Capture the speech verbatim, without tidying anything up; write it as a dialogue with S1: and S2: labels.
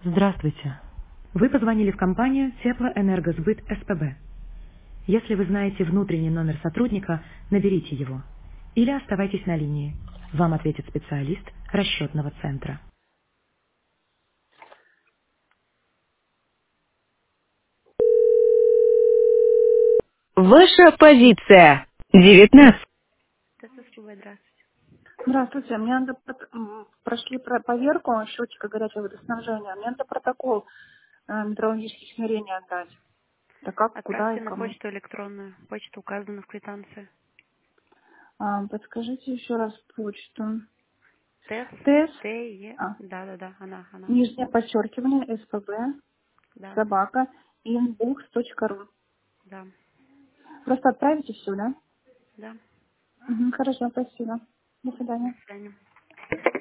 S1: Здравствуйте. Вы позвонили в компанию Теплоэнергосбыт СПБ. Если вы знаете внутренний номер сотрудника, наберите его. Или оставайтесь на линии. Вам ответит специалист расчетного центра. Ваша позиция. девятнадцать.
S2: ТСС-РУ, здравствуйте.
S3: Здравствуйте, мне надо пот- м, прошли про- поверку счетчика горячего водоснабжения. Мне надо протокол э, метрологических измерений отдать. Да как, куда и
S2: Отправьте на
S3: кому?
S2: почту электронную. Почта указана в квитанции.
S3: А, подскажите еще раз почту.
S2: ТЭС,
S3: ТЭС,
S2: Т, Е.
S3: а,
S2: Да, да, да, она, она.
S3: нижнее подчеркивание, СПБ,
S2: Да,
S3: собака, инбукс точка ру.
S2: да,
S3: Просто отправите все, да?
S2: да.
S3: Мгм, хорошо, спасибо. До
S2: До
S3: свидания.
S2: свидания.